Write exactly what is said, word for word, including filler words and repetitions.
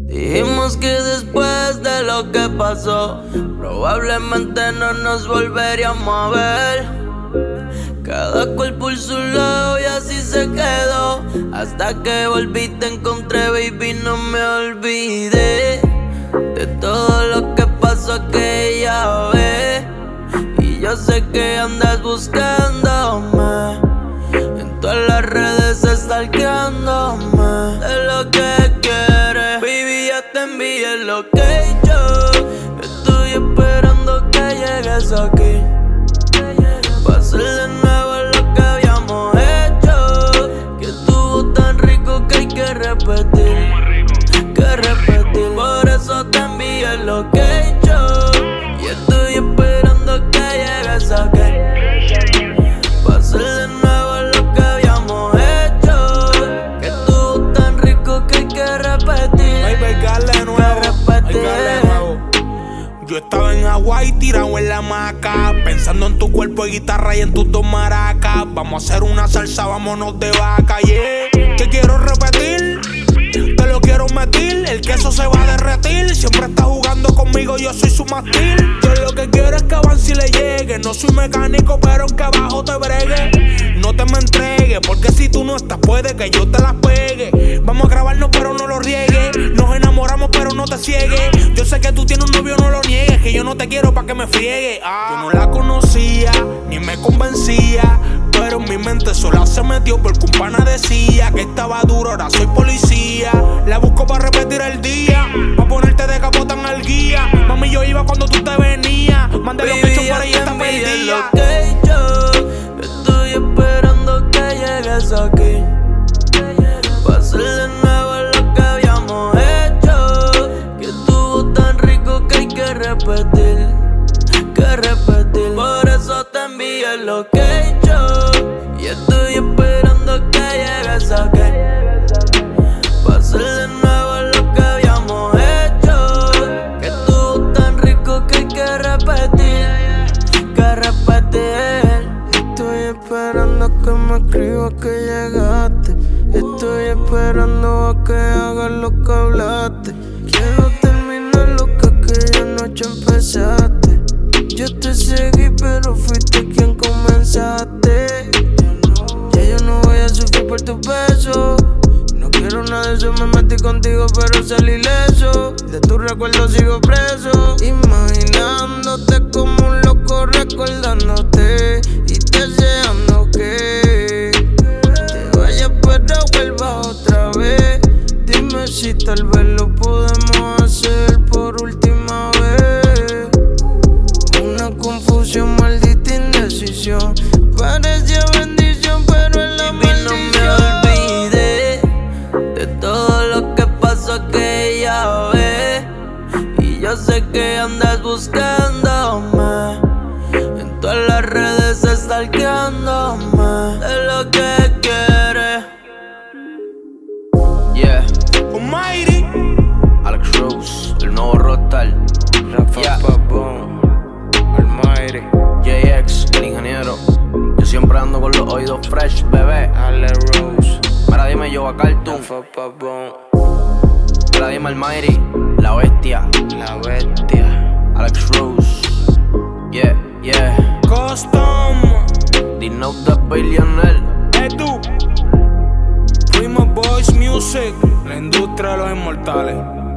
Dijimos que después de lo que pasó, probablemente no nos volveríamos a ver. Cada cual por su lado y así se quedó. Hasta que volví te encontré, baby, no me olvidé de todo lo que pasó aquella vez. Y yo sé que andas buscándome en todas las redes, stalkeándome de lo que quieres. Baby, ya te envié el location. Estoy esperando que llegues aquí pa' hacer de nuevo lo que habíamos hecho, que estuvo tan rico que hay que repetir, que repetir. Por eso te envié el location y estoy esperando que llegues aquí pa' hacer de nuevo lo que habíamos hecho, que estuvo tan rico que hay que repetir, hay que repetir. Yo estaba en Hawaii tirado en la hamaca, pensando en tu cuerpo de guitarra y en tus dos maracas. Vamos a hacer una salsa, vámonos de vaca, yeah. Te quiero repetir, te lo quiero meter. El queso se va a derretir. Siempre está jugando conmigo, yo soy su mástil. Yo lo que quiero es que avance y le llegue. No soy mecánico, pero aunque abajo te bregue, no te me entregues, porque si tú no estás puede que yo te las pegue. Vamos a grabarnos pero no lo riegues. Nos enamoramos pero no te ciegues. Yo sé que tú tienes un novio, no lo niegues, que yo no te quiero pa' que me friegue. ah. Yo no la conocía, ni me convencía, pero en mi mente sola se metió porque un pana decía que estaba duro, ahora soy policía. La busco para repetir el día, pa' ponerte de capota en el guía. Mami, yo iba cuando tú te venías. Mandé lo que he hecho por ahí, está perdida. Estoy esperando que llegues aquí pa' hacer de nuevo lo que habíamos hecho, que estuvo tan rico que hay que repetir, que repetir. Por eso te envié el location y estoy esperando que llegues aquí pa' hacer de nuevo lo que habíamos hecho, que estuvo tan rico que hay que repetir, que repetir. Estoy esperando que me escribas que llegaste. Estoy esperando a que hagas lo que hablaste. Quiero terminar lo que aquella noche empezaste. Yo te seguí pero fuiste quien comenzaste. Ya yo no voy a sufrir por tus besos. No quiero nada de eso, me metí contigo pero salí ileso. De tu recuerdo sigo preso, imaginándote como un loco, recordándote y deseando que te vayas pero vuelvas otra vez. Dime si tal vez lo podemos hacer por última vez. Una confusión, maldita indecisión, parecía bendición pero en la maldición. No me olvidé de todo lo que pasó aquella vez, y yo sé que andas buscándome en todas las redes, stalkeándome de lo que quieres. Yeah, Almighty, Alex Rose, el nuevo Rockstar. Yeah, Almighty, J X, el ingeniero. Yo siempre ando con los oídos fresh, bebé. Alex Rose, Mira, dime yo a Cartoon. Mira, dime Almighty, la bestia. la bestia. Alex Rose. Yeah, yeah. Custom, Dino the Billionaire. Edu, Primo Boys Music, la industria de los inmortales.